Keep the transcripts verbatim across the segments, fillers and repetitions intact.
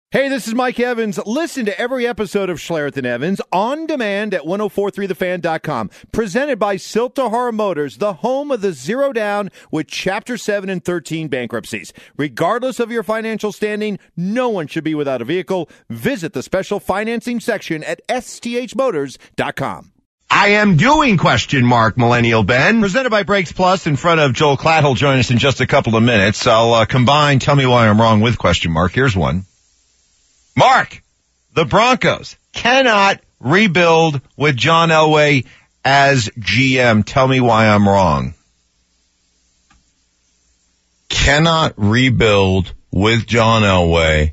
Hey, this is Mike Evans. Listen to every episode of Schlereth and Evans on demand at ten forty-three the fan dot com. Presented by Siltahara Motors, the home of the zero down with Chapter seven and thirteen bankruptcies. Regardless of your financial standing, no one should be without a vehicle. Visit the special financing section at S T H motors dot com. I am doing question mark, Millennial Ben. Presented by Brakes Plus in front of Joel Klatt. He'll join us in just a couple of minutes. I'll uh, combine Tell Me Why I'm Wrong with question mark. Here's one. Mark, the Broncos cannot rebuild with John Elway as G M. Tell me why I'm wrong. Cannot rebuild with John Elway.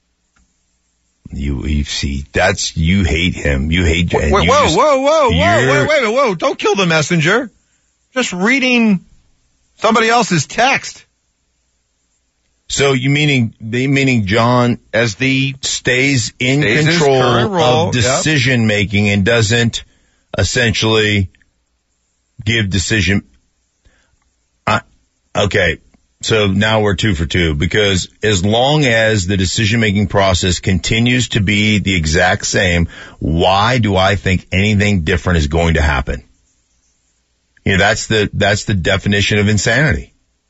You, you see, that's, you hate him. You hate, Wait, and whoa, you whoa, just, whoa, whoa, whoa, wait, wait, wait, whoa. Don't kill the messenger. Just reading somebody else's text. So you meaning, meaning John, as the stays in Stays control role, of decision yep. making and doesn't essentially give decision. Uh, okay. So now we're two for two, because as long as the decision making process continues to be the exact same, why do I think anything different is going to happen? You know, that's the, that's the definition of insanity.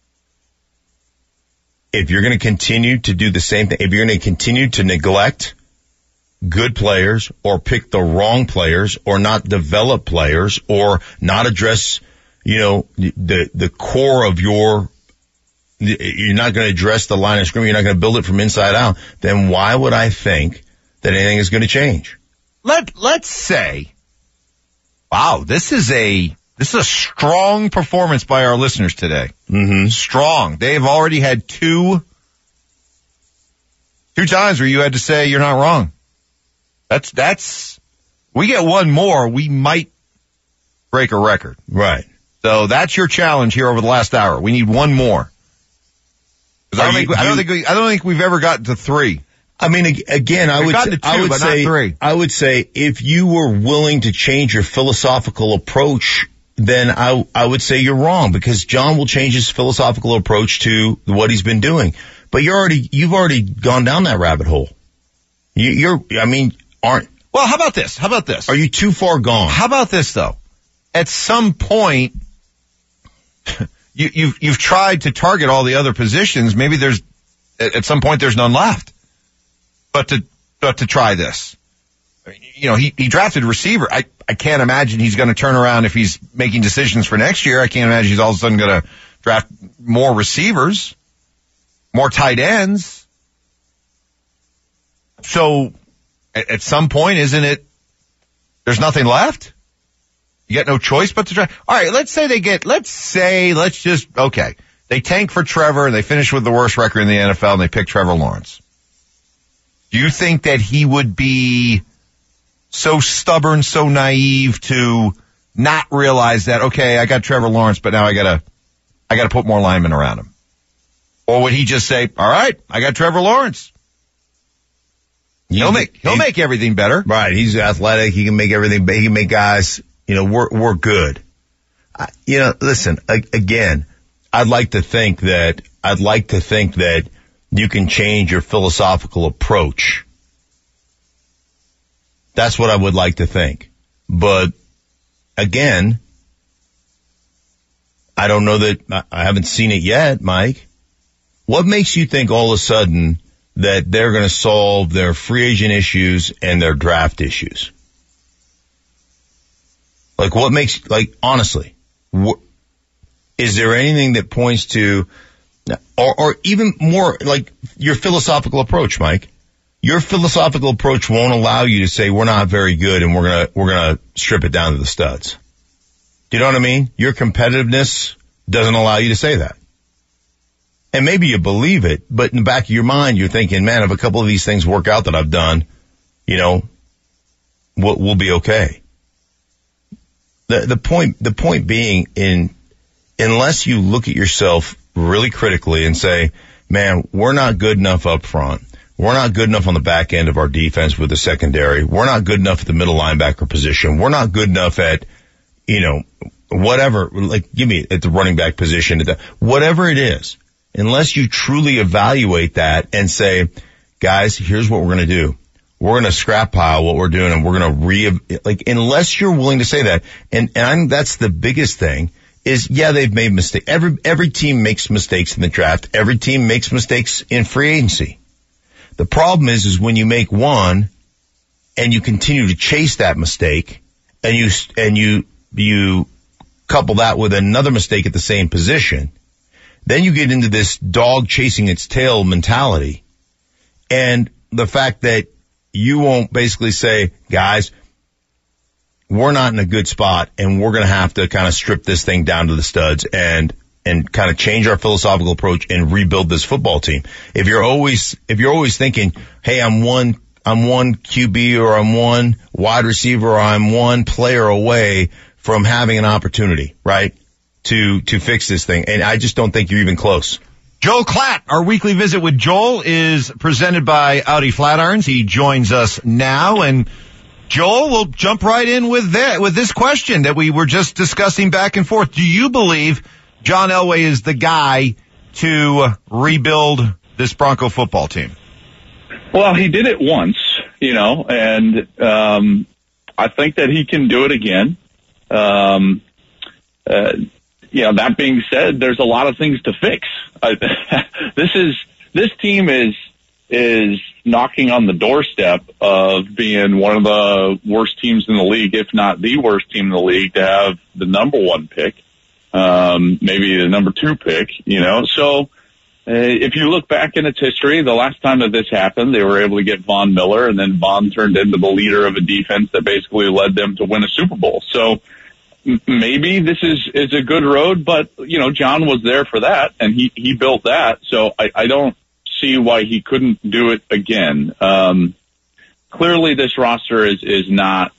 If you're going to continue to do the same thing, if you're going to continue to neglect good players or pick the wrong players or not develop players or not address, you know, the, the core of your, you're not going to address the line of scrimmage, you're not going to build it from inside out, then why would I think that anything is going to change? Let, let's say, wow, this is a, This is a strong performance by our listeners today. Mm-hmm. Strong. They've already had two, two times where you had to say you're not wrong. That's, that's, we get one more, we might break a record. Right. So that's your challenge here over the last hour. We need one more. I don't, Are think, you- I don't you- think we, I don't think we've ever gotten to three. I mean, ag- again, I We've would, gotten say, to two, I would but not say, three. I would say if you were willing to change your philosophical approach, then I, I would say you're wrong, because John will change his philosophical approach to what he's been doing. But you're already, you've already gone down that rabbit hole. You, you're, I mean, aren't, Well, how about this? How about this? are you too far gone? How about this though? At some point, you, you've, you've tried to target all the other positions. Maybe there's, at some point there's none left. But to, but to try this. You know, he, he drafted receiver. I, I can't imagine he's going to turn around if he's making decisions for next year. I can't imagine he's all of a sudden going to draft more receivers, more tight ends. So at, at some point, isn't it, there's nothing left? You got no choice but to try. All right, let's say they get, let's say, let's just, okay. They tank for Trevor and they finish with the worst record in the N F L and they pick Trevor Lawrence. Do you think that he would be so stubborn, so naive to not realize that, okay, I got Trevor Lawrence, but now I gotta, I gotta put more linemen around him? Or would he just say, all right, I got Trevor Lawrence. He'll make, he'll make everything better. Right. He's athletic. He can make everything, he can make guys, you know, we're, we're good. I, you know, listen, a, again, I'd like to think that, I'd like to think that you can change your philosophical approach. That's what I would like to think. But again, I don't know that, I haven't seen it yet, Mike. What makes you think all of a sudden that they're going to solve their free agent issues and their draft issues? Like what makes, like honestly, wh- is there anything that points to, or, or even more like your philosophical approach, Mike? Your philosophical approach won't allow you to say we're not very good and we're gonna, we're gonna strip it down to the studs. Do you know what I mean? Your competitiveness doesn't allow you to say that. And maybe you believe it, but in the back of your mind, you're thinking, man, if a couple of these things work out that I've done, you know, we'll, we'll be okay. The, the point, the point being in, unless you look at yourself really critically and say, man, we're not good enough up front. We're not good enough on the back end of our defense with the secondary. We're not good enough at the middle linebacker position. We're not good enough at, you know, whatever, like give me at the running back position, at the, whatever it is, unless you truly evaluate that and say, guys, here's what we're going to do. We're going to scrap pile what we're doing and we're going to re, like, unless you're willing to say that. And, and I'm, that's the biggest thing is, yeah, they've made mistakes. Every, every team makes mistakes in the draft. Every team makes mistakes in free agency. The problem is, is when you make one and you continue to chase that mistake and you, and you, you couple that with another mistake at the same position, then you get into this dog chasing its tail mentality. And the fact that you won't basically say, guys, we're not in a good spot and we're going to have to kind of strip this thing down to the studs and, and kind of change our philosophical approach and rebuild this football team. If you're always, if you're always thinking, hey, I'm one, I'm one Q B or I'm one wide receiver or I'm one player away from having an opportunity, right, to, to fix this thing. And I just don't think you're even close. Joel Klatt, our weekly visit with Joel, is presented by Audi Flatirons. He joins us now, and Joel will jump right in with that, with this question that we were just discussing back and forth. Do you believe John Elway is the guy to rebuild this Bronco football team? Well, he did it once, you know, and um, I think that he can do it again. Um, uh, you know, that being said, there's a lot of things to fix. Uh, this is this team is is knocking on the doorstep of being one of the worst teams in the league, if not the worst team in the league, to have the number one pick, um, maybe the number two pick. You know, so uh, if you look back in its history, the last time that this happened, they were able to get Von Miller, and then Von turned into the leader of a defense that basically led them to win a Super Bowl. So maybe this is, is a good road, but, you know, John was there for that, and he, he built that, so I, I don't see why he couldn't do it again. Um, clearly this roster is, is not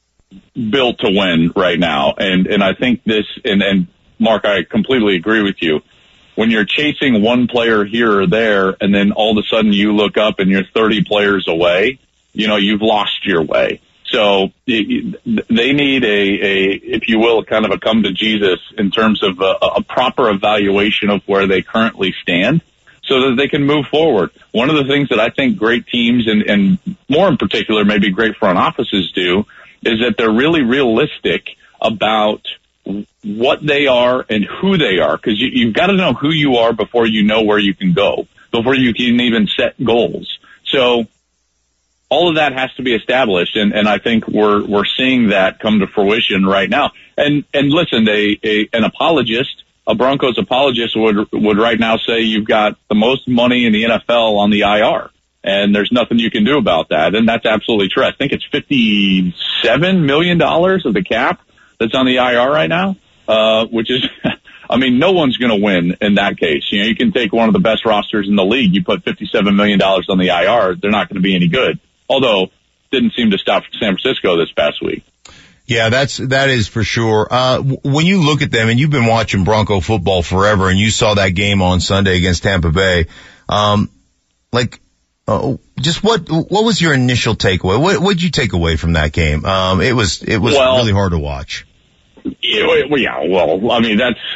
built to win right now, and, and I think this, and, and Mark, I completely agree with you. When you're chasing one player here or there, and then all of a sudden you look up and you're thirty players away, you know, you've lost your way. So they need a, a, if you will, kind of a come to Jesus in terms of a, a proper evaluation of where they currently stand so that they can move forward. One of the things that I think great teams and, and more in particular, maybe great front offices do is that they're really realistic about what they are and who they are. Cause you, you've got to know who you are before you know where you can go, before you can even set goals. So, all of that has to be established, and, and I think we're we're seeing that come to fruition right now. And and listen, a, a an apologist, a Broncos apologist would would right now say you've got the most money in the N F L on the I R, and there's nothing you can do about that. And that's absolutely true. I think it's fifty-seven million dollars of the cap that's on the I R right now, uh, which is, I mean, no one's going to win in that case. You know, you can take one of the best rosters in the league, you put fifty-seven million dollars on the I R, they're not going to be any good. Although, didn't seem to stop San Francisco this past week. Yeah, that's, that is for sure. Uh, w- when you look at them, and you've been watching Bronco football forever, and you saw that game on Sunday against Tampa Bay, um, like, uh, just what, what was your initial takeaway? What, what did you take away from that game? Um, it was, it was well, really hard to watch. Yeah, well, I mean, that's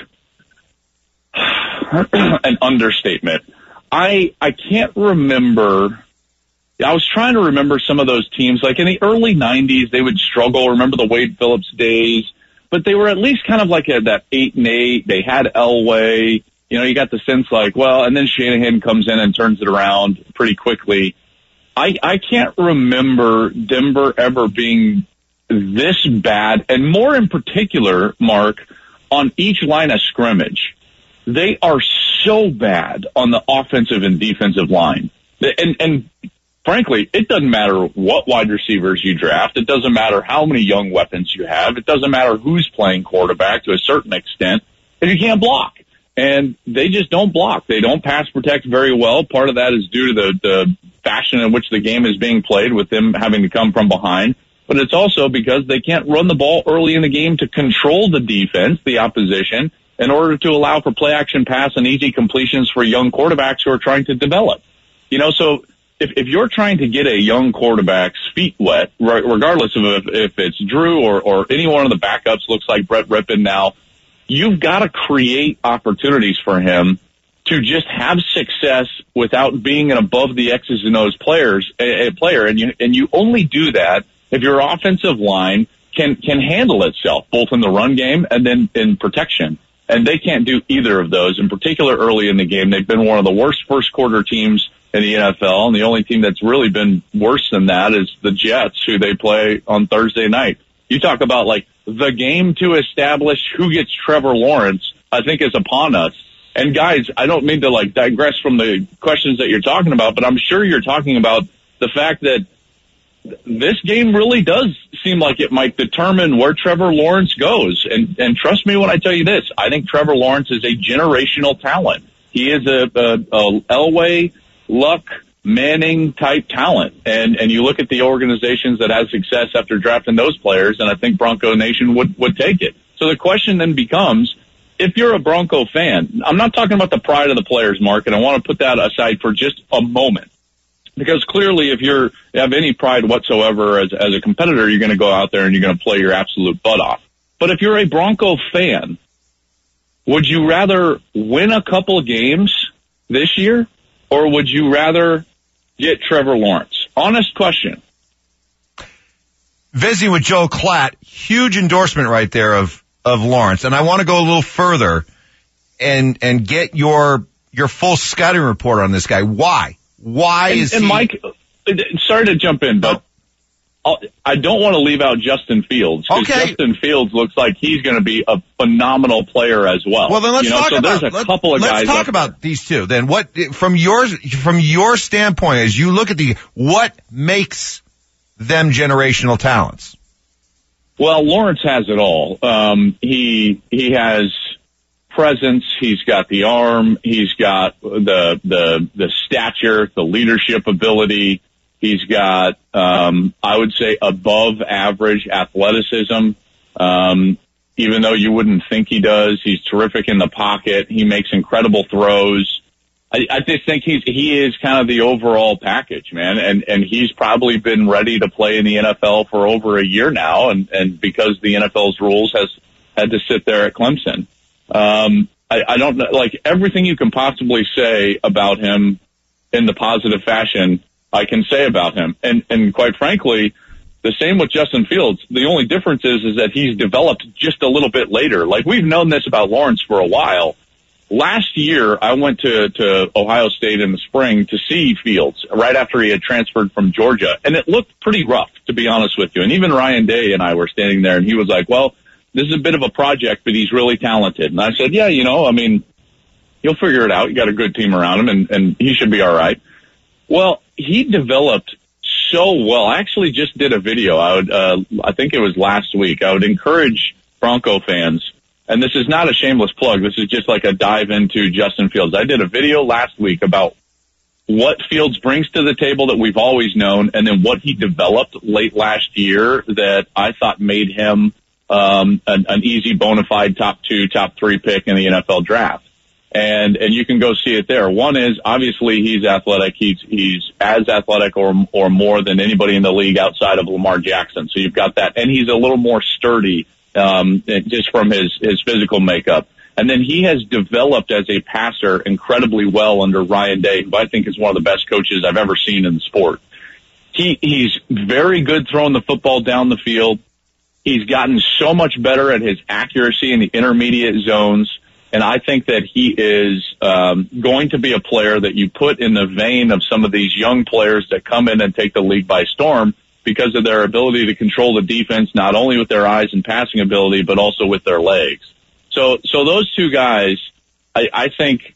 an understatement. I, I can't remember. I was trying to remember some of those teams. Like in the early nineties, they would struggle. Remember the Wade Phillips days, but they were at least kind of like a, that eight and eight. They had Elway. You know, you got the sense like, well, and then Shanahan comes in and turns it around pretty quickly. I, I can't remember Denver ever being this bad, and more in particular, Mark, on each line of scrimmage. They are so bad on the offensive and defensive line. And, and frankly, it doesn't matter what wide receivers you draft. It doesn't matter how many young weapons you have. It doesn't matter who's playing quarterback to a certain extent if you can't block. And they just don't block. They don't pass protect very well. Part of that is due to the, the fashion in which the game is being played with them having to come from behind. But it's also because they can't run the ball early in the game to control the defense, the opposition, in order to allow for play action pass and easy completions for young quarterbacks who are trying to develop. You know, so if, if you're trying to get a young quarterback's feet wet, regardless of if, if it's Drew or, or any one of the backups, looks like Brett Rippon now, you've got to create opportunities for him to just have success without being an above the X's and O's players, a, a player. And you, and you only do that if your offensive line can, can handle itself, both in the run game and then in protection. And they can't do either of those, in particular early in the game. They've been one of the worst first quarter teams in the N F L. And the only team that's really been worse than that is the Jets, who they play on Thursday night. You talk about like the game to establish who gets Trevor Lawrence, I think is upon us. And guys, I don't mean to like digress from the questions that you're talking about, but I'm sure you're talking about the fact that this game really does seem like it might determine where Trevor Lawrence goes. And, and trust me when I tell you this, I think Trevor Lawrence is a generational talent. He is a, a, a Elway, Luck, Manning type talent. And, and you look at the organizations that have success after drafting those players, and I think Bronco Nation would, would take it. So the question then becomes, if you're a Bronco fan, I'm not talking about the pride of the players, Mark, and I want to put that aside for just a moment. Because clearly, if you're you have any pride whatsoever as, as a competitor, you're going to go out there and you're going to play your absolute butt off. But if you're a Bronco fan, would you rather win a couple of games this year, or would you rather get Trevor Lawrence? Honest question. Visiting with Joe Klatt, huge endorsement right there of, of Lawrence. And I want to go a little further and, and get your, your full scouting report on this guy. Why? Why and, is and he? Mike, sorry to jump in, but I'll, I don't want to leave out Justin Fields. Because okay. Justin Fields looks like he's going to be a phenomenal player as well. Well, then let's you know, talk so about. There's a let, couple of let's guys talk about there. These two. Then, what from yours, from your standpoint, as you look at the what makes them generational talents? Well, Lawrence has it all. Um, he he has presence. He's got the arm. He's got the the the stature, the leadership ability. He's got, um, I would say, above average athleticism. Um, even though you wouldn't think he does, he's terrific in the pocket. He makes incredible throws. I, I just think he's he is kind of the overall package, man. And and he's probably been ready to play in the N F L for over a year now, and and because the N F L's rules has had to sit there at Clemson. Um, I, I don't know, like everything you can possibly say about him in the positive fashion, I can say about him. And, and quite frankly, the same with Justin Fields. The only difference is, is that he's developed just a little bit later. Like we've known this about Lawrence for a while. Last year, I went to, to Ohio State in the spring to see Fields right after he had transferred from Georgia. And it looked pretty rough, to be honest with you. And even Ryan Day and I were standing there and he was like, well, this is a bit of a project, but he's really talented. And I said, yeah, you know, I mean, you'll figure it out. You got a good team around him, and, and he should be all right. Well, he developed so well. I actually just did a video. I would, uh, I think it was last week. I would encourage Bronco fans, and this is not a shameless plug. This is just like a dive into Justin Fields. I did a video last week about what Fields brings to the table that we've always known, and then what he developed late last year that I thought made him Um, an, an easy bona fide top two, top three pick in the N F L draft. And, and you can go see it there. One is obviously he's athletic. He's, he's as athletic or, or more than anybody in the league outside of Lamar Jackson. So you've got that. And he's a little more sturdy, um, just from his, his physical makeup. And then he has developed as a passer incredibly well under Ryan Day, who I think is one of the best coaches I've ever seen in the sport. He, he's very good throwing the football down the field. He's gotten so much better at his accuracy in the intermediate zones, and I think that he is um, going to be a player that you put in the vein of some of these young players that come in and take the league by storm because of their ability to control the defense, not only with their eyes and passing ability, but also with their legs. So, so those two guys, I, I think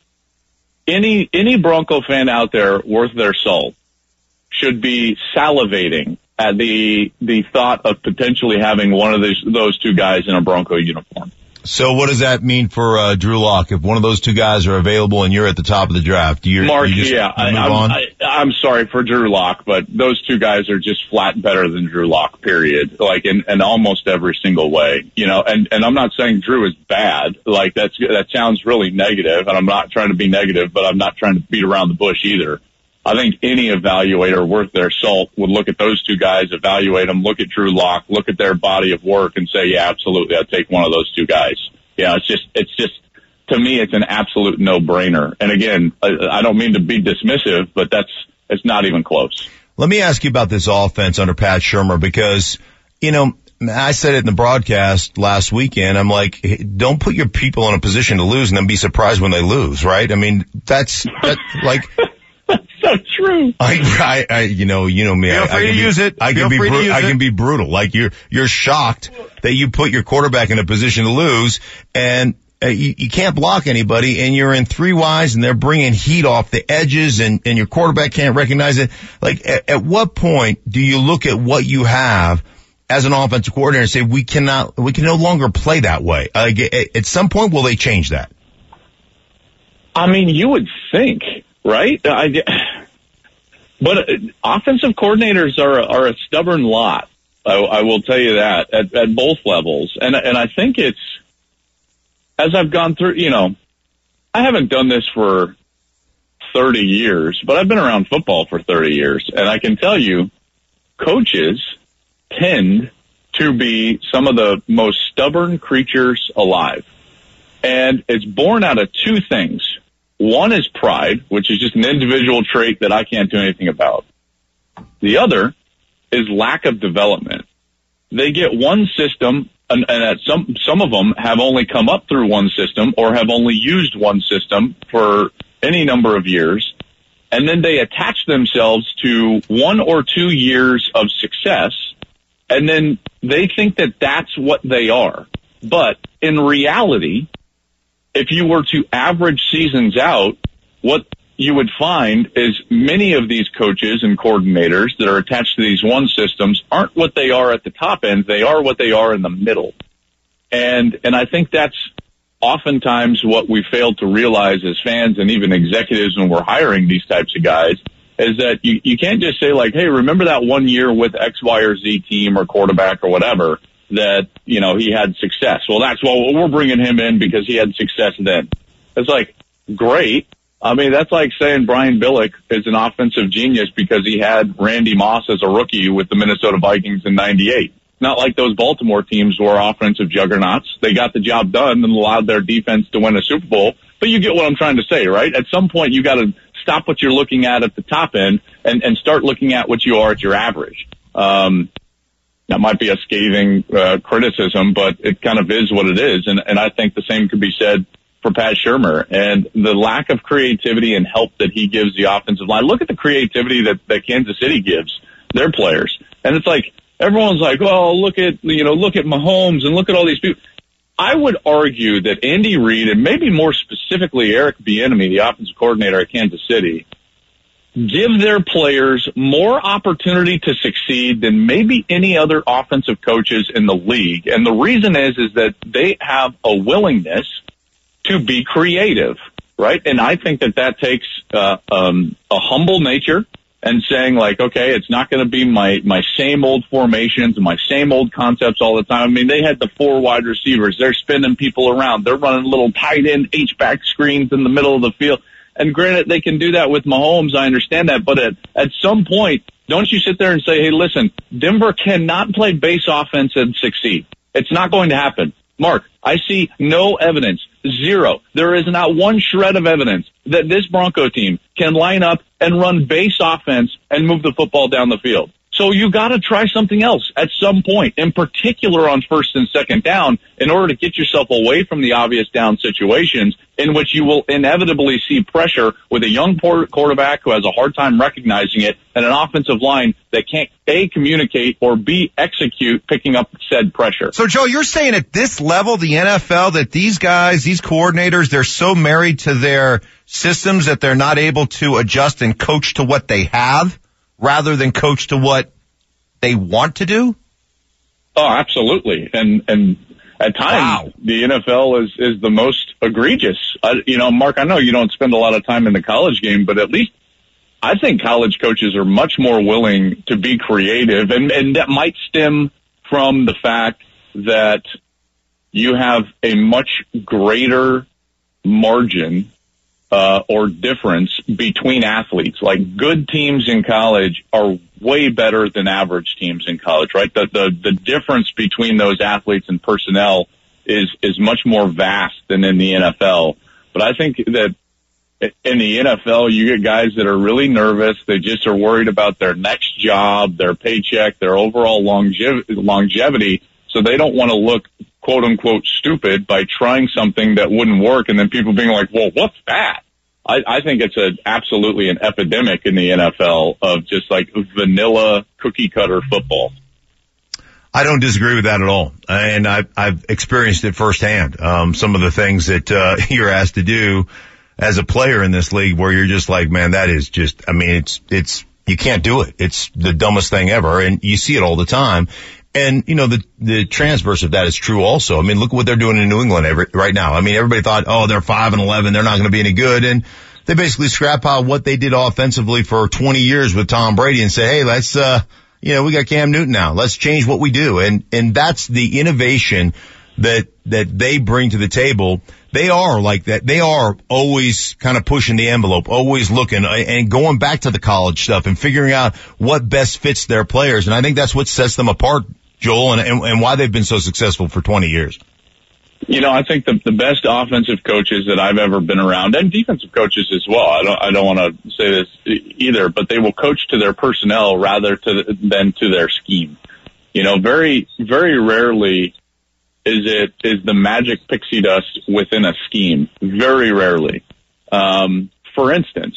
any any Bronco fan out there worth their salt should be salivating at the the thought of potentially having one of these, those two guys in a Bronco uniform. So what does that mean for uh, Drew Lock? If one of those two guys are available and you're at the top of the draft, you're, Mark, you just yeah, I, move I'm, on? I, I'm sorry for Drew Lock, but those two guys are just flat better than Drew Lock, period. Like in, in almost every single way, you know. And and I'm not saying Drew is bad. Like that's that sounds really negative, and I'm not trying to be negative, but I'm not trying to beat around the bush either. I think any evaluator worth their salt would look at those two guys, evaluate them, look at Drew Lock, look at their body of work, and say, yeah, absolutely, I'd take one of those two guys. Yeah, it's just, it's just to me, it's an absolute no-brainer. And again, I, I don't mean to be dismissive, but that's it's not even close. Let me ask you about this offense under Pat Shurmur because, you know, I said it in the broadcast last weekend. I'm like, hey, don't put your people in a position to lose and then be surprised when they lose, right? I mean, that's that, like. That's so true. I, I, I, you know, you know me. Feel I, free I to can use be, it. I Feel can be, free to bru- use I it. can be brutal. Like you're, you're shocked that you put your quarterback in a position to lose and uh, you, you can't block anybody and you're in three wides and they're bringing heat off the edges and, and your quarterback can't recognize it. Like at, at what point do you look at what you have as an offensive coordinator and say, we cannot, we can no longer play that way? Uh, at, at some point, will they change that? I mean, you would think, right? I, but offensive coordinators are, are a stubborn lot. I, I will tell you that at, at both levels. And, and I think it's, as I've gone through, you know, I haven't done this for thirty years, but I've been around football for thirty years. And I can tell you, coaches tend to be some of the most stubborn creatures alive. And it's born out of two things. One is pride, which is just an individual trait that I can't do anything about. The other is lack of development. They get one system, and, and at some some of them have only come up through one system or have only used one system for any number of years, and then they attach themselves to one or two years of success, and then they think that that's what they are. But in reality, if you were to average seasons out, what you would find is many of these coaches and coordinators that are attached to these one systems aren't what they are at the top end. They are what they are in the middle. And, and I think that's oftentimes what we fail to realize as fans and even executives when we're hiring these types of guys is that you, you can't just say like, hey, remember that one year with X, Y, or Z team or quarterback or whatever that, you know, he had success. Well, that's why well, we're bringing him in because he had success then. It's like, great. I mean, that's like saying Brian Billick is an offensive genius because he had Randy Moss as a rookie with the Minnesota Vikings in ninety-eight. Not like those Baltimore teams were offensive juggernauts. They got the job done and allowed their defense to win a Super Bowl. But you get what I'm trying to say, right? At some point, you got to stop what you're looking at at the top end and, and start looking at what you are at your average. Um, that might be a scathing uh, criticism, but it kind of is what it is. And, and I think the same could be said for Pat Shurmur and the lack of creativity and help that he gives the offensive line. Look at the creativity that, that Kansas City gives their players. And it's like, everyone's like, oh, look at, you know, look at Mahomes and look at all these people. I would argue that Andy Reid and maybe more specifically Eric Bieniemy, the offensive coordinator at Kansas City, give their players more opportunity to succeed than maybe any other offensive coaches in the league. And the reason is, is that they have a willingness to be creative, right? And I think that that takes uh, um, a humble nature and saying like, okay, it's not going to be my, my same old formations and my same old concepts all the time. I mean, they had the four wide receivers. They're spinning people around. They're running little tight end H-back screens in the middle of the field. And granted, they can do that with Mahomes. I understand that. But at, at some point, don't you sit there and say, hey, listen, Denver cannot play base offense and succeed. It's not going to happen. Mark, I see no evidence, zero. There is not one shred of evidence that this Bronco team can line up and run base offense and move the football down the field. So you got to try something else at some point, in particular on first and second down, in order to get yourself away from the obvious down situations in which you will inevitably see pressure with a young quarterback who has a hard time recognizing it and an offensive line that can't, A, communicate or B, execute picking up said pressure. So, Joe, you're saying at this level, the N F L, that these guys, these coordinators, they're so married to their systems that they're not able to adjust and coach to what they have rather than coach to what they want to do? Oh, absolutely. And, and at times, wow. the N F L is, is the most egregious. Uh, you know, Mark, I know you don't spend a lot of time in the college game, but at least I think college coaches are much more willing to be creative. And, and that might stem from the fact that you have a much greater margin Uh, or difference between athletes. Like good teams in college are way better than average teams in college, right? The, the, the difference between those athletes and personnel is, is much more vast than in the N F L. But I think that in the N F L, you get guys that are really nervous. They just are worried about their next job, their paycheck, their overall longev- longevity. So they don't want to look, quote unquote, stupid by trying something that wouldn't work. And then people being like, well, what's that? I, I think it's a, absolutely an epidemic in the N F L of just like vanilla cookie cutter football. I don't disagree with that at all. And I've, I've experienced it firsthand. Um, some of the things that, uh, you're asked to do as a player in this league where you're just like, man, that is just, I mean, it's, it's, you can't do it. It's the dumbest thing ever. And you see it all the time. And, you know, the, the transverse of that is true also. I mean, look what they're doing in New England every, right now. I mean, everybody thought, oh, they're five and eleven. They're not going to be any good. And they basically scrap out what they did offensively for twenty years with Tom Brady and say, hey, let's, uh, you know, we got Cam Newton now. Let's change what we do. And, and that's the innovation that, that they bring to the table. They are like that. They are always kind of pushing the envelope, always looking and going back to the college stuff and figuring out what best fits their players. And I think that's what sets them apart, Joel, and, and, and why they've been so successful for twenty years. You know, I think the, the best offensive coaches that I've ever been around, and defensive coaches as well, I don't, I don't want to say this either, but they will coach to their personnel rather to, than to their scheme. You know, very, very rarely is it, is the magic pixie dust within a scheme. Very rarely. Um, for instance,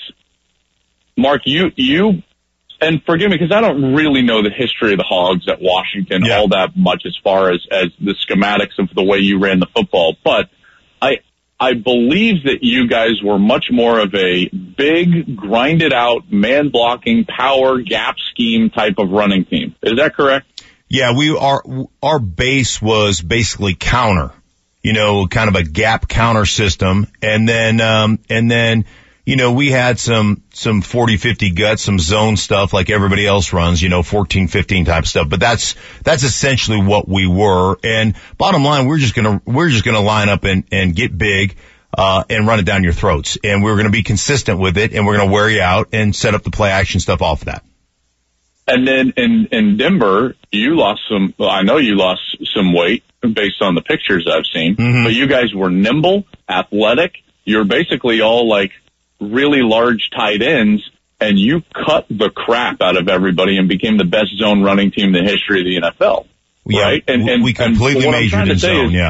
Mark, you, you, and forgive me because I don't really know the history of the Hogs at Washington yeah. all that much as far as, as the schematics of the way you ran the football, but I, I believe that you guys were much more of a big, grinded out, man blocking, power, gap scheme type of running team. Is that correct? Yeah, we our our base was basically counter, you know, kind of a gap counter system, and then um and then you know we had some some forty fifty guts, some zone stuff like everybody else runs, you know, fourteen fifteen type stuff. But that's that's essentially what we were. And bottom line, we're just gonna we're just gonna line up and and get big uh and run it down your throats, and we're gonna be consistent with it, and we're gonna wear you out and set up the play action stuff off of that. And then in, in Denver, you lost some, well, I know you lost some weight based on the pictures I've seen, mm-hmm. but you guys were nimble, athletic. You're basically all like really large tight ends, and you cut the crap out of everybody and became the best zone running team in the history of the N F L. Yeah, right? And, and we completely and majored in zone, is,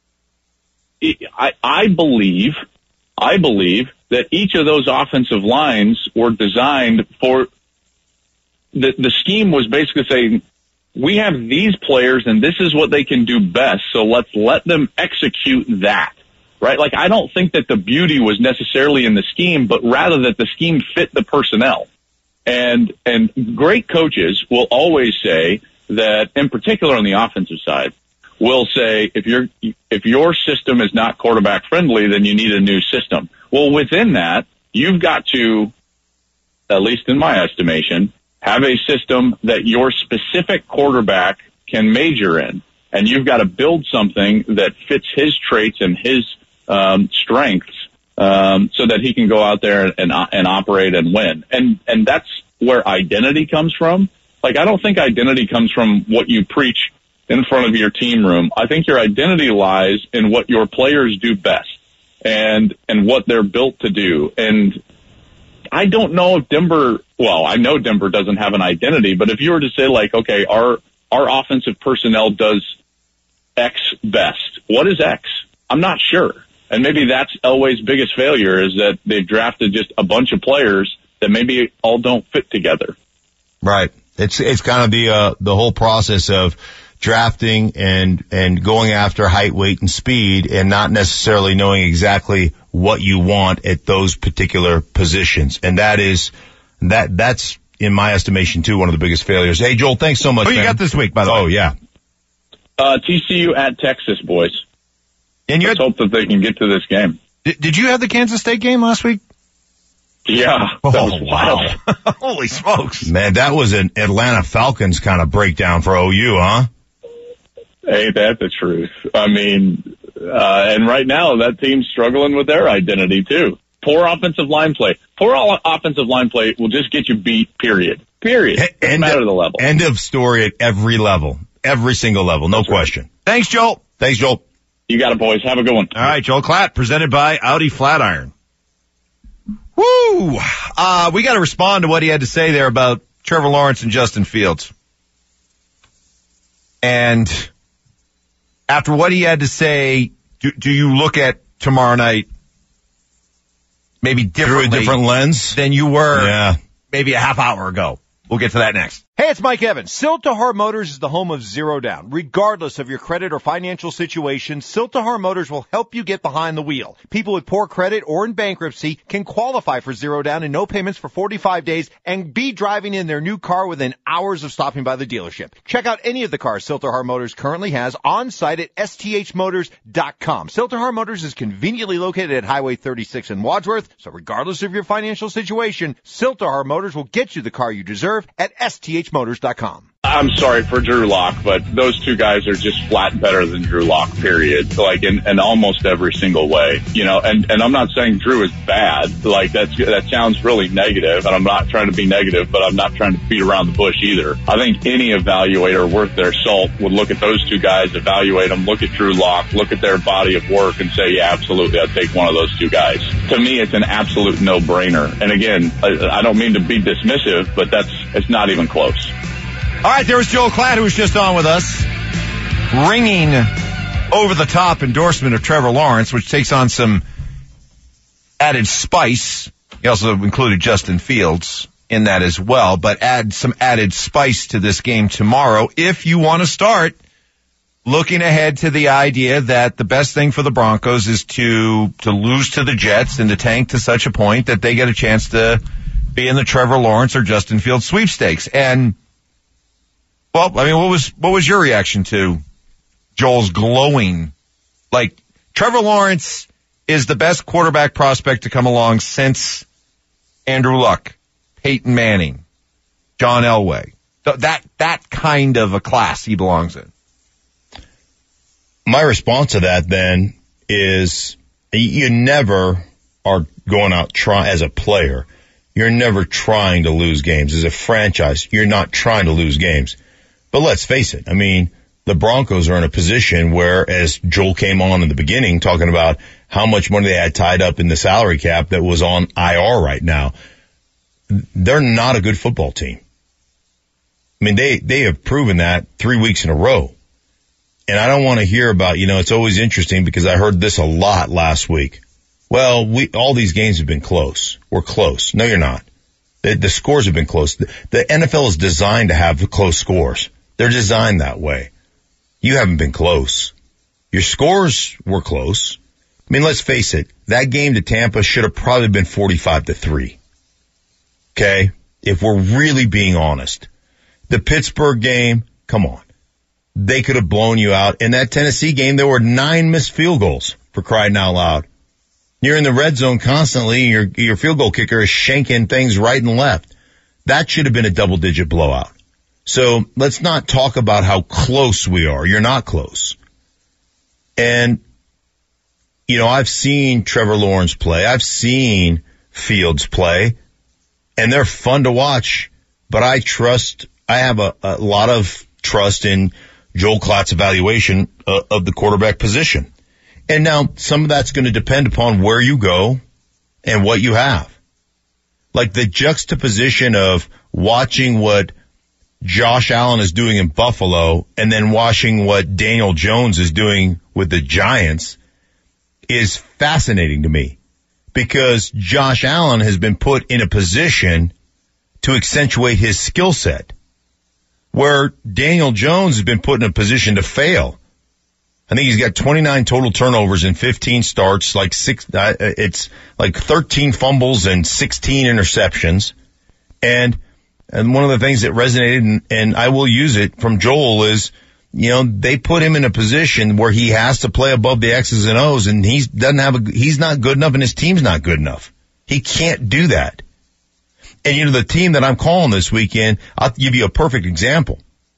yeah. I, I believe, I believe that each of those offensive lines were designed for, The, the scheme was basically saying, we have these players and this is what they can do best, so let's let them execute that, right? Like, I don't think that the beauty was necessarily in the scheme, but rather that the scheme fit the personnel. And, and great coaches will always say that, in particular on the offensive side, will say, if your if your system is not quarterback friendly, then you need a new system. Well, within that, you've got to, at least in my estimation, have a system that your specific quarterback can major in. And you've got to build something that fits his traits and his um, strengths um, so that he can go out there and, and operate and win. And, and that's where identity comes from. Like, I don't think identity comes from what you preach in front of your team room. I think your identity lies in what your players do best and, and what they're built to do. And I don't know if Denver, well, I know Denver doesn't have an identity, but if you were to say, like, okay, our, our offensive personnel does X best, what is X? I'm not sure. And maybe that's Elway's biggest failure, is that they've drafted just a bunch of players that maybe all don't fit together. Right. It's, it's kind of the, uh, the whole process of drafting and, and going after height, weight, and speed, and not necessarily knowing exactly what you want at those particular positions. And that is, that, that's, in my estimation, too, one of the biggest failures. Hey, Joel, thanks so much, Who man. you got this week, by the way? Oh, yeah. Uh, T C U at Texas, boys. And you Let's had, hope that they can get to this game. did, did you have the Kansas State game last week? Yeah, that Oh, was wild. wow. Holy smokes. Man, that was an Atlanta Falcons kind of breakdown for O U, huh? Ain't that the truth? I mean, uh, and right now that team's struggling with their identity too. Poor offensive line play. Poor all offensive line play will just get you beat, period. Period. Doesn't End matter of, the level. End of story at every level. Every single level. No That's right. question. Thanks, Joel. Thanks, Joel. You got it, boys. Have a good one. All right, Joel Klatt, presented by Audi Flatiron. Woo! Uh, we got to respond to what he had to say there about Trevor Lawrence and Justin Fields. And after what he had to say, do, do you look at tomorrow night maybe differently through a different lens than you were yeah. maybe a half hour ago? We'll get to that next. Hey, it's Mike Evans. Siltahar Motors is the home of Zero Down. Regardless of your credit or financial situation, Siltahar Motors will help you get behind the wheel. People with poor credit or in bankruptcy can qualify for Zero Down and no payments for forty-five days and be driving in their new car within hours of stopping by the dealership. Check out any of the cars Siltahar Motors currently has on site at S T H motors dot com. Siltahar Motors is conveniently located at Highway thirty-six in Wadsworth, so regardless of your financial situation, Siltahar Motors will get you the car you deserve at S T H motors dot com. I'm sorry for Drew Lock, but those two guys are just flat better than Drew Lock, period. Like in, in almost every single way, you know, and, and I'm not saying Drew is bad. Like that's, that sounds really negative, and I'm not trying to be negative, but I'm not trying to beat around the bush either. I think any evaluator worth their salt would look at those two guys, evaluate them, look at Drew Lock, look at their body of work and say, yeah, absolutely, I'd take one of those two guys. To me, it's an absolute no-brainer. And again, I, I don't mean to be dismissive, but that's, it's not even close. All right, there was Joel Klatt, who was just on with us, ringing over-the-top endorsement of Trevor Lawrence, which takes on some added spice. He also included Justin Fields in that as well, but add some added spice to this game tomorrow if you want to start looking ahead to the idea that the best thing for the Broncos is to to lose to the Jets and to tank to such a point that they get a chance to be in the Trevor Lawrence or Justin Fields sweepstakes. And well, I mean, what was what was your reaction to Joel's glowing? Like, Trevor Lawrence is the best quarterback prospect to come along since Andrew Luck, Peyton Manning, John Elway. That that kind of a class he belongs in. My response to that then is you never are going out try as a player. You're never trying to lose games. As a franchise, you're not trying to lose games. But let's face it. I mean, the Broncos are in a position where, as Joel came on in the beginning, talking about how much money they had tied up in the salary cap that was on I R right now, they're not a good football team. I mean, they, they have proven that three weeks in a row. And I don't want to hear about, you know, it's always interesting because I heard this a lot last week. Well, we, all these games have been close. We're close. No, you're not. The, the scores have been close. The, the N F L is designed to have close scores. They're designed that way. You haven't been close. Your scores were close. I mean, let's face it. That game to Tampa should have probably been forty-five to three. Okay? If we're really being honest. The Pittsburgh game, come on. They could have blown you out. In that Tennessee game, there were nine missed field goals, for crying out loud. You're in the red zone constantly. Your, your field goal kicker is shanking things right and left. That should have been a double-digit blowout. So let's not talk about how close we are. You're not close. And, you know, I've seen Trevor Lawrence play. I've seen Fields play. And they're fun to watch. But I trust, I have a, a lot of trust in Joel Klatt's evaluation uh, of the quarterback position. And now some of that's going to depend upon where you go and what you have. Like the juxtaposition of watching what Josh Allen is doing in Buffalo and then watching what Daniel Jones is doing with the Giants is fascinating to me because Josh Allen has been put in a position to accentuate his skill set where Daniel Jones has been put in a position to fail. I think he's got twenty-nine total turnovers in fifteen starts, like six, uh, it's like thirteen fumbles and sixteen interceptions. And, and one of the things that resonated, and, and I will use it from Joel is, you know, they put him in a position where he has to play above the X's and O's and he doesn't have a, he's not good enough and his team's not good enough. He can't do that. And you know, the team that I'm calling this weekend, I'll give you a perfect example.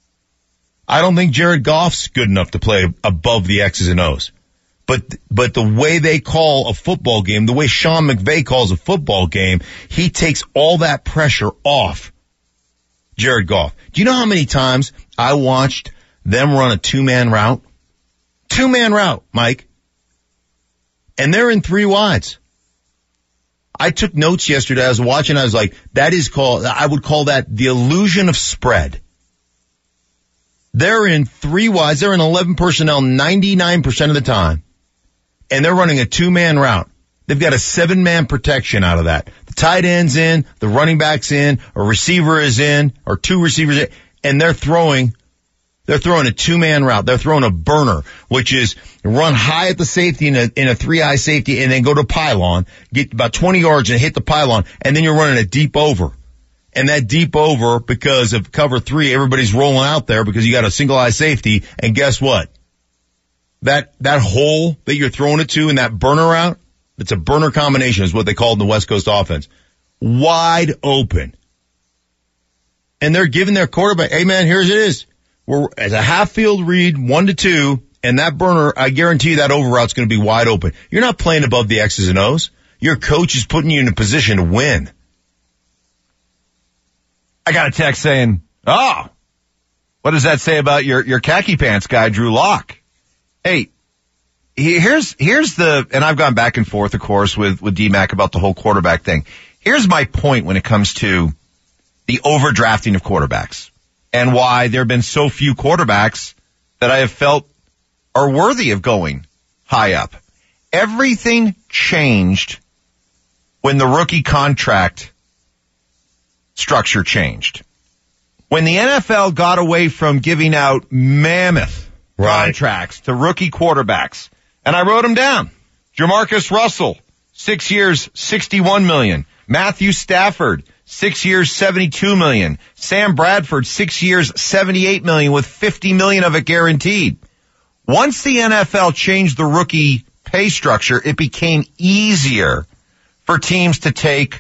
I don't think Jared Goff's good enough to play above the X's and O's. But, but the way they call a football game, the way Sean McVay calls a football game, he takes all that pressure off Jared Goff. Do you know how many times I watched them run a two-man route Two-man route, Mike. And they're in three wides. I took notes yesterday. I was watching. I was like, that is called, I would call that the illusion of spread. They're in three wides. They're in eleven personnel ninety-nine percent of the time. And they're running a two-man route. They've got a seven-man protection out of that. The tight end's in, the running back's in, a receiver is in, or two receivers in, and they're throwing, they're throwing a two-man route. They're throwing a burner, which is run high at the safety in a, in a three-eye safety and then go to pylon, get about twenty yards and hit the pylon, and then you're running a deep over. And that deep over, because of cover three, everybody's rolling out there because you got a single-eye safety, and guess what? That, that hole that you're throwing it to in that burner route, it's a burner combination is what they call it in the West Coast offense. Wide open. And they're giving their quarterback, hey man, here's it is. We're as a half field read, one to two, and that burner, I guarantee you that over route's going to be wide open. You're not playing above the X's and O's. Your coach is putting you in a position to win. I got a text saying, oh, what does that say about your, your khaki pants guy, Drew Lock? Hey, here's, here's the, and I've gone back and forth, of course, with, with D-Mac about the whole quarterback thing. Here's my point when it comes to the overdrafting of quarterbacks and why there have been so few quarterbacks that I have felt are worthy of going high up. Everything changed when the rookie contract structure changed. When the N F L got away from giving out mammoth right. contracts to rookie quarterbacks, and I wrote them down. Jamarcus Russell, six years, sixty-one million dollars. Matthew Stafford, six years, seventy-two million dollars. Sam Bradford, six years, seventy-eight million dollars with fifty million dollars of it guaranteed. Once the N F L changed the rookie pay structure, it became easier for teams to take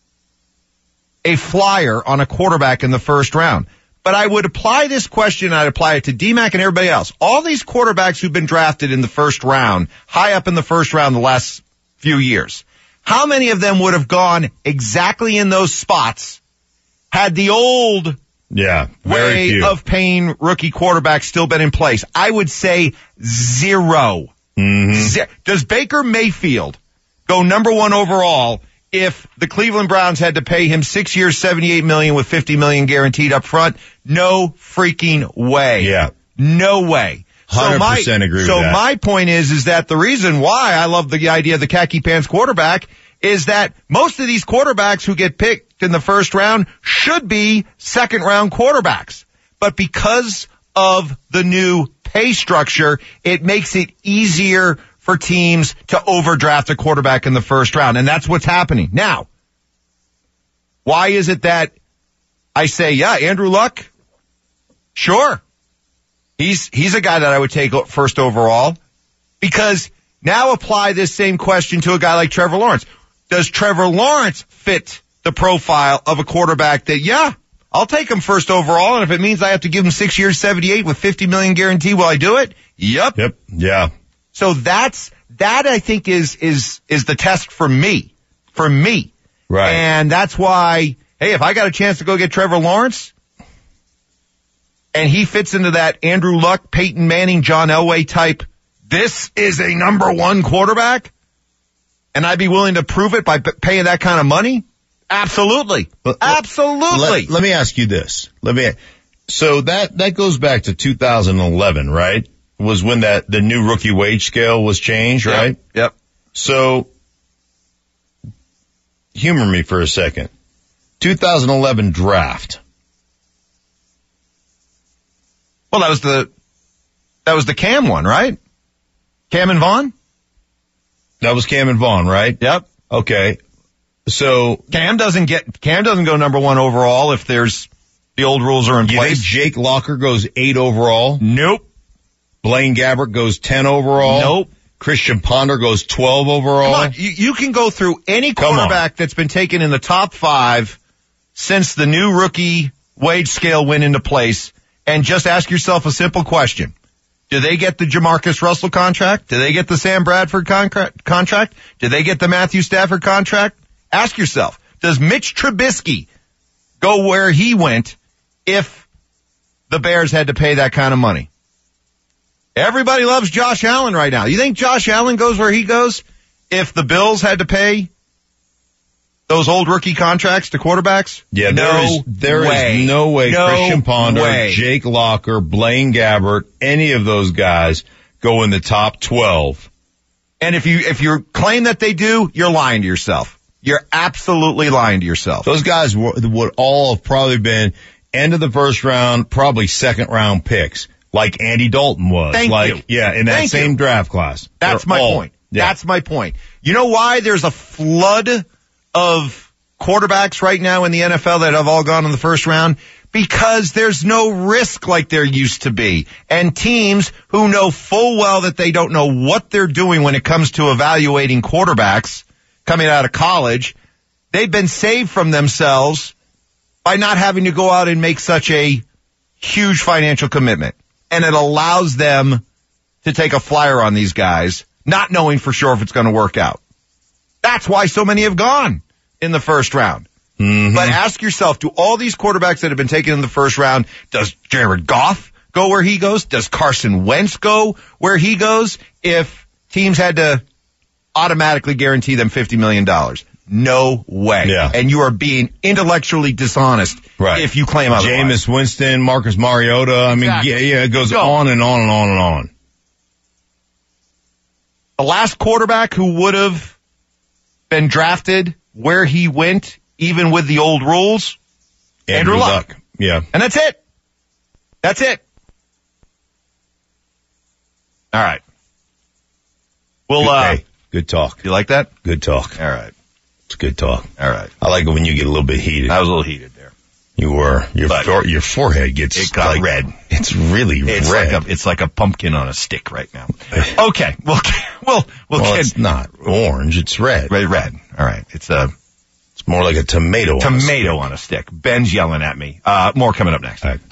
a flyer on a quarterback in the first round. But I would apply this question, I'd apply it to D-Mac and everybody else. All these quarterbacks who've been drafted in the first round, high up in the first round the last few years, how many of them would have gone exactly in those spots had the old yeah, very way few. of paying rookie quarterbacks still been in place? I would say zero. Mm-hmm. Ze- Does Baker Mayfield go number one overall if the Cleveland Browns had to pay him six years, seventy-eight million dollars with fifty million dollars guaranteed up front? No freaking way. Yeah. No way. one hundred percent so my, agree with so that. So my point is, is that the reason why I love the idea of the khaki pants quarterback is that most of these quarterbacks who get picked in the first round should be second round quarterbacks. But because of the new pay structure, it makes it easier for teams to overdraft a quarterback in the first round. And that's what's happening. Now, why is it that I say, yeah, Andrew Luck? Sure. He's, he's a guy that I would take first overall, because now apply this same question to a guy like Trevor Lawrence. Does Trevor Lawrence fit the profile of a quarterback that, yeah, I'll take him first overall, and if it means I have to give him six years, seventy-eight with fifty million guarantee, will I do it? Yep. Yep. Yeah. So that's, that I think is, is, is the test for me, for me. Right. And that's why, hey, if I got a chance to go get Trevor Lawrence and he fits into that Andrew Luck, Peyton Manning, John Elway type, this is a number one quarterback, and I'd be willing to prove it by p- paying that kind of money? Absolutely. But, Absolutely. Let, let me ask you this. Let me, so that, that goes back to two thousand eleven, right? Was when that, the new rookie wage scale was changed, right? Yep. yep. So, humor me for a second. two thousand eleven draft. Well, that was the, that was the Cam one, right? Cam and Vaughn? That was Cam and Vaughn, right? Yep. Okay. So, Cam doesn't get, Cam doesn't go number one overall if there's, the old rules are in you place. think Jake Locker goes eight overall? Nope. Blaine Gabbert goes ten overall? Nope. Christian Ponder goes twelve overall? Come on, you, you can go through any quarterback that's been taken in the top five since the new rookie wage scale went into place, and just ask yourself a simple question. Do they get the Jamarcus Russell contract? Do they get the Sam Bradford contract? contract? Do they get the Matthew Stafford contract? Ask yourself, does Mitch Trubisky go where he went if the Bears had to pay that kind of money? Everybody loves Josh Allen right now. You think Josh Allen goes where he goes if the Bills had to pay those old rookie contracts to quarterbacks? Yeah, no there is there way. is no way no Christian Ponder, way. Jake Locker, Blaine Gabbert, any of those guys go in the top twelve. And if you if you claim that they do, you're lying to yourself. You're absolutely lying to yourself. Those guys would, would all have probably been end of the first round, probably second round picks, like Andy Dalton was. Thank like, you. Yeah, in that Thank same you. draft class. That's They're my all, point. Yeah. That's my point. You know why there's a flood of quarterbacks right now in the N F L that have all gone in the first round? Because there's no risk like there used to be. And teams who know full well that they don't know what they're doing when it comes to evaluating quarterbacks coming out of college, they've been saved from themselves by not having to go out and make such a huge financial commitment. And it allows them to take a flyer on these guys, not knowing for sure if it's going to work out. That's why so many have gone in the first round. Mm-hmm. But ask yourself, do all these quarterbacks that have been taken in the first round, does Jared Goff go where he goes? Does Carson Wentz go where he goes if teams had to automatically guarantee them fifty million dollars? No way. Yeah. And you are being intellectually dishonest Right. if you claim otherwise. Jameis Winston, Marcus Mariota. I mean, Exactly. yeah, yeah, it goes Go. on and on and on and on. The last quarterback who would have been drafted where he went, even with the old rules, Andrew, Andrew Luck. Luck. Yeah. And that's it. That's it. All right. Well, Good, uh, hey, good talk. you like that? Good talk. All right. It's good talk. All right. I like it when you get a little bit heated. I was a little heated there. You were. Your But for, your forehead gets it got like, red. It's really It's red. like a, it's like a pumpkin on a stick right now. Okay. We'll, we'll, we'll well, get it's not orange. It's red. red, red. All right. It's a It's more like a tomato. on a tomato on a stick. Ben's yelling at me. Uh, more coming up next. All right.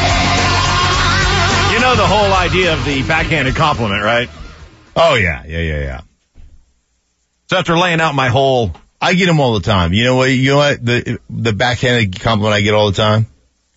You know the whole idea of the backhanded compliment, right? Oh yeah, yeah, yeah, yeah. So after laying out my whole, I get them all the time. You know what? You know what? The the backhanded compliment I get all the time.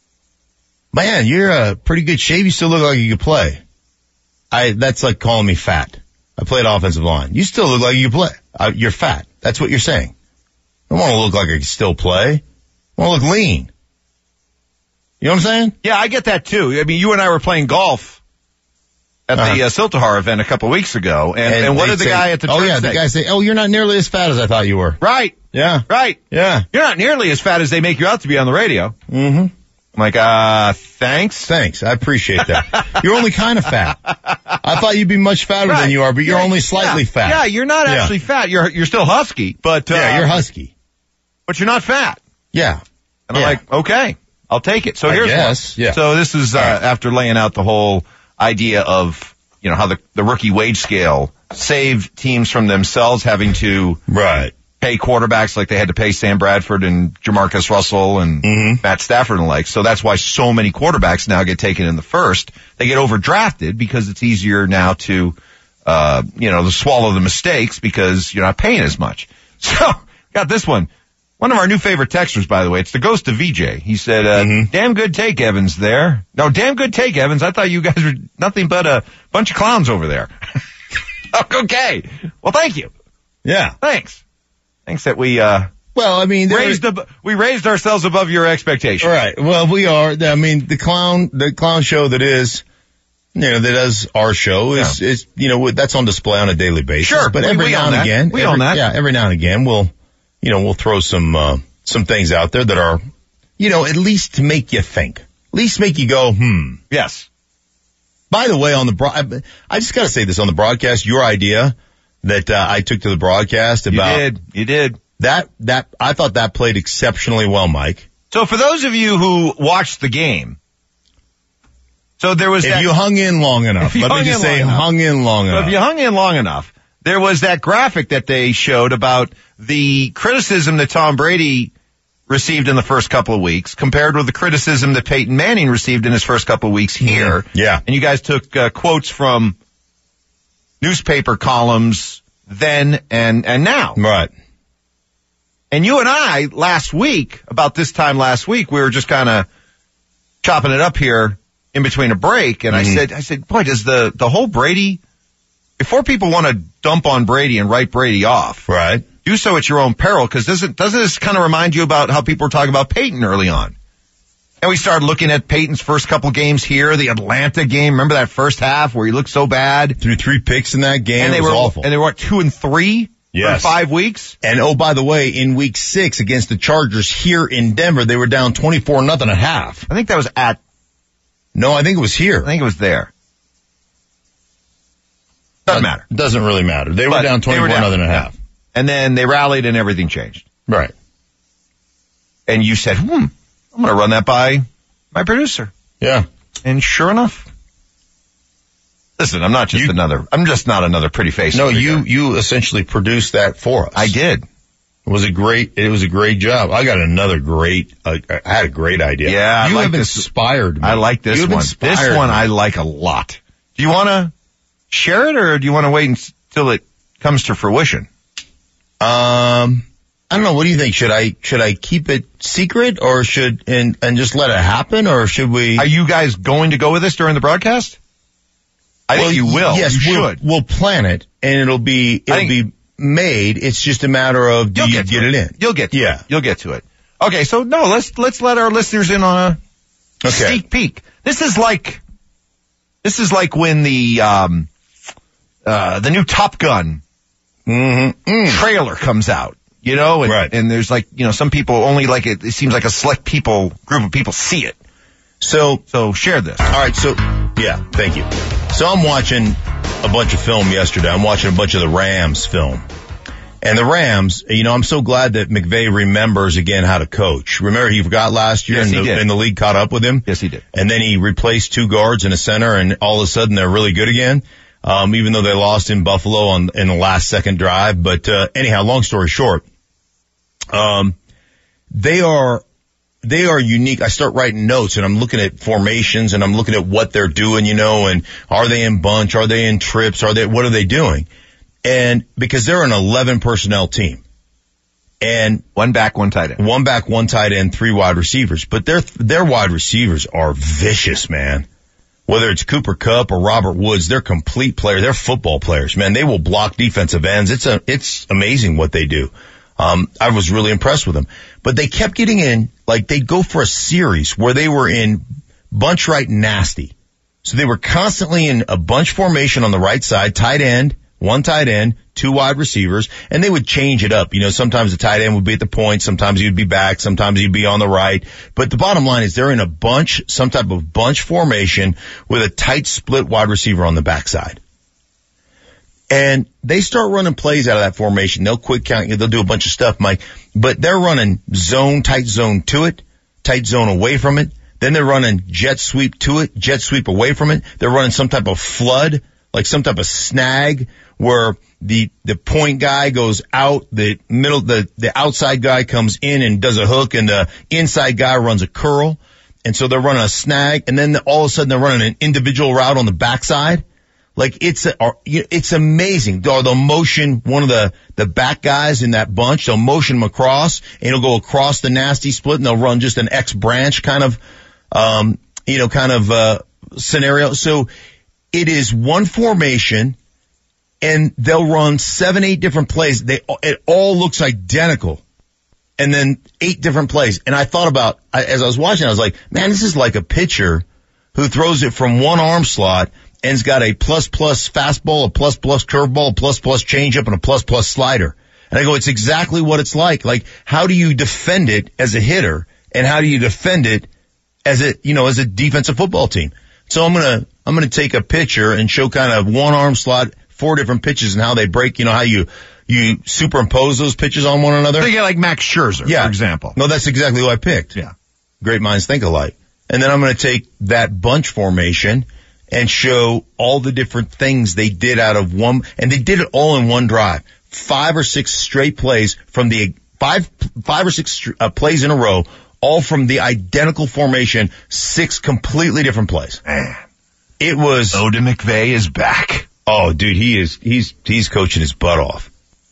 Man, you're a pretty good shape. You still look like you could play. I that's like calling me fat. I played offensive line. You still look like you could play. Uh, you're fat. That's what you're saying. I don't want to look like I can still play. I want to look lean. You know what I'm saying? yeah, I get that too. I mean, you and I were playing golf at Uh-huh. the uh, Siltahar event a couple weeks ago, and, and, what they did the say- guy at the Oh church yeah, say? the guy say, "Oh, you're not nearly as fat as I thought you were." Right, Yeah, right. yeah. You're not nearly as fat as they make you out to be on the radio. Mm-hmm. I'm like, uh, thanks. Thanks, I appreciate that. You're only kind of fat. I thought you'd be much fatter Right. than you are, but you're Yeah, only slightly yeah, fat. Yeah, you're not Yeah. actually fat. You're you're still husky, but uh, Yeah, you're husky. but you're not fat. Yeah. And I'm Yeah. like, okay, I'll take it. So I here's guess, one. yeah. So this is uh, after laying out the whole idea of, you know, how the, the rookie wage scale saved teams from themselves having to Right. pay quarterbacks like they had to pay Sam Bradford and Jamarcus Russell and Mhm. Matt Stafford and the like. So that's why so many quarterbacks now get taken in the first. They get overdrafted because it's easier now to, uh, you know, to swallow the mistakes because you're not paying as much. So got this one. One of our new favorite texters, by the way, it's the ghost of V J. He said, uh, Mhm. damn good take, Evans, there. No, damn good take, Evans. I thought you guys were nothing but a bunch of clowns over there. Okay. Well, thank you. Yeah. Thanks. Thanks that we, uh, Well, I mean, there- raised ab- we raised ourselves above your expectations. Right. Well, we are. I mean, the clown, the clown show that is, you know, that does our show is, Yeah. is, you know, that's on display on a daily basis. Sure. But We- every we now own and that. again, We every, own that. yeah, every now and again, we'll, you know, we'll throw some, uh, some things out there that are, you know, at least to make you think, at least make you go, hmm. Yes. By the way, on the broad, I just got to say this on the broadcast, your idea that uh, I took to the broadcast You about did. You did. that, that, I thought that played exceptionally well, Mike. So for those of you who watched the game, so there was If that, you hung in long enough, If you let me hung just in say long enough. hung in long so enough. if you hung in long enough, there was that graphic that they showed about the criticism that Tom Brady received in the first couple of weeks compared with the criticism that Peyton Manning received in his first couple of weeks here. Yeah. And you guys took uh, quotes from newspaper columns then and, and now. Right. And you and I last week, about this time last week, we were just kind of chopping it up here in between a break, and mm-hmm. I said, I said, boy, does the, the whole Brady, before people want to dump on Brady and write Brady off, right? Do so at your own peril, because doesn't, doesn't this kind of remind you about how people were talking about Peyton early on? And we started looking at Peyton's first couple games here, the Atlanta game. Remember that first half where he looked so bad? Threw three picks in that game. And they it was were awful. And they were what, two and three yes. for five weeks? And oh, by the way, in week six against the Chargers here in Denver, they were down twenty-four nothing at half. I think that was at. No, I think it was here. I think it was there. Doesn't uh, matter. Doesn't really matter. They were but down twenty-four nothing at half. And then they rallied and everything changed. Right. And you said, hmm, I'm going to run that by my producer. Yeah. And sure enough, listen, I'm not just you, another, I'm just not another pretty face. No, you, you essentially produced that for us. I did. It was a great, it was a great job. I got another great, uh, I had a great idea. Yeah. You like have this, inspired me. I like this you one. This one me. I like a lot. Do you want to share it, or do you want to wait until it comes to fruition? Um, I don't know. What do you think? Should I, should I keep it secret, or should, and, and just let it happen, or should we? Are you guys going to go with this during the broadcast? I well, think you will. Yes, you we'll, should. We'll plan it, and it'll be, it'll think, be made. It's just a matter of, do you get, get it. it in? You'll get to yeah. it. You'll get to it. Okay. So no, let's, let's let our listeners in on a okay. sneak peek. This is like, this is like when the, um, uh, the new Top Gun mm-hmm. mm. trailer comes out. You know, and, right. and there's like, you know, some people only like it, it seems like a select people, group of people see it. So, so share this. All right. So, yeah, thank you. So I'm watching a bunch of film yesterday. I'm watching a bunch of the Rams film. And the Rams, you know, I'm so glad that McVay remembers again how to coach. Remember he forgot last year yes, and, the, and the league caught up with him? Yes, he did. And then he replaced two guards and a center, and all of a sudden they're really good again. Um, even though they lost in Buffalo on, in the last second drive. But, uh, anyhow, long story short, um, they are, they are unique. I start writing notes and I'm looking at formations and I'm looking at what they're doing, you know, and are they in bunch? Are they in trips? Are they, what are they doing? And because they're an eleven personnel team and one back, one tight end, one back, one tight end, three wide receivers, but their, their wide receivers are vicious, man. Whether it's Cooper Kupp or Robert Woods, they're complete players. They're football players, man. They will block defensive ends. It's a, it's amazing what they do. Um, I was really impressed with them, but they kept getting in, like they'd go for a series where they were in bunch right nasty. So they were constantly in a bunch formation on the right side, tight end, one tight end, two wide receivers, and they would change it up. You know, sometimes the tight end would be at the point, sometimes he'd be back, sometimes he'd be on the right. But the bottom line is they're in a bunch, some type of bunch formation with a tight split wide receiver on the backside. And they start running plays out of that formation. They'll quick count you. They'll do a bunch of stuff, Mike. But they're running zone, tight zone to it, tight zone away from it. Then they're running jet sweep to it, jet sweep away from it. They're running some type of flood, like some type of snag where the, the point guy goes out, the middle, the, the outside guy comes in and does a hook, and the inside guy runs a curl. And so they're running a snag, and then all of a sudden they're running an individual route on the backside. Like it's a, it's amazing. They'll, they'll motion one of the, the back guys in that bunch. They'll motion him across and he'll go across the nasty split and they'll run just an X branch kind of, um, you know, kind of, uh, scenario. So it is one formation and they'll run seven, eight different plays. They, it all looks identical. And then eight different plays. And I thought about, as I was watching, I was like, man, this is like a pitcher who throws it from one arm slot and's got a plus plus fastball, a plus plus curveball, a plus plus changeup, and a plus plus slider. And I go, it's exactly what it's like. Like, how do you defend it as a hitter, and how do you defend it as a, you know, as a defensive football team? So I'm gonna, I'm gonna take a pitcher and show kind of one arm slot, four different pitches and how they break, you know, how you, you superimpose those pitches on one another. Think of like Max Scherzer, yeah. for example. No, that's exactly who I picked. Yeah. Great minds think alike. And then I'm gonna take that bunch formation and show all the different things they did out of one, and they did it all in one drive. Five or six straight plays from the, five, five or six uh, plays in a row, all from the identical formation, six completely different plays. Man. It was. Oda McVay is back. Oh, dude, he is, he's, he's coaching his butt off.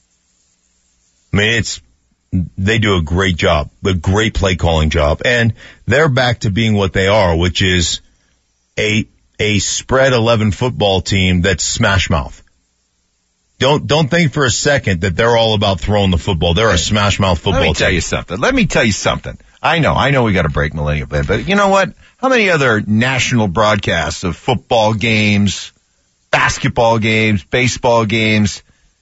I mean, it's, they do a great job, a great play calling job, and they're back to being what they are, which is a a spread eleven football team that's smash mouth. Don't don't think for a second that they're all about throwing the football. They're a smash mouth football team. Let me tell you something. Let me tell you something. I know, I know we got to break Millennial Ben, but you know what? How many other national broadcasts of football games, basketball games, baseball games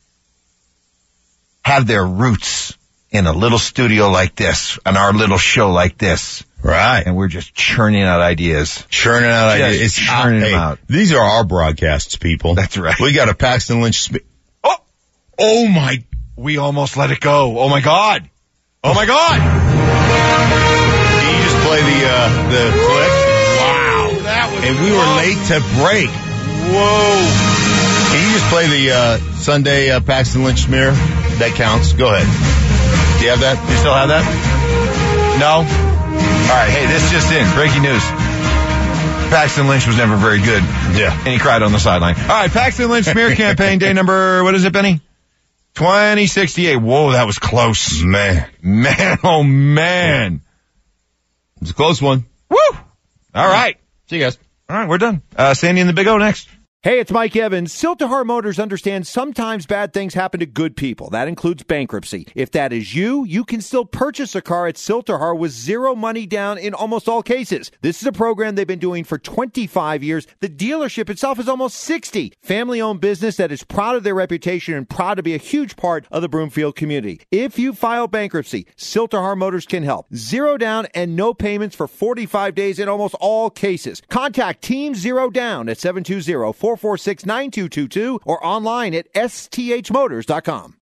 have their roots in a little studio like this, on our little show like this? Right. And we're just churning out ideas. Churning out Just ideas. It's churning hey, them out. These are our broadcasts, people. That's right. We got a Paxton Lynch. Sp- Oh, oh my. we almost let it go. Oh my God. Oh my God. Can you just play the, uh, the clip? Wow. That was And we were close. late to break. Whoa. Can you just play the, uh, Sunday, uh, Paxton Lynch smear? That counts. Go ahead. Do you have that? You still have that? No? All right. Hey, this just in. Breaking news. Paxton Lynch was never very good. Yeah. And he cried on the sideline. All right. Paxton Lynch smear campaign day number, what is it, Benny? twenty sixty-eight. Whoa, that was close. Man. Man, oh man. It's a close one. Woo. All right. See you guys. All right. We're done. Uh, Sandy and the Big O next. Hey, it's Mike Evans. Siltahar Motors understands sometimes bad things happen to good people. That includes bankruptcy. If that is you, you can still purchase a car at Siltahar with zero money down in almost all cases. This is a program they've been doing for twenty-five years. The dealership itself is almost sixty. Family-owned business that is proud of their reputation and proud to be a huge part of the Broomfield community. If you file bankruptcy, Siltahar Motors can help. Zero down and no payments for forty-five days in almost all cases. Contact Team Zero Down at seven two zero, four four six, nine two two two or online at S T H motors dot com.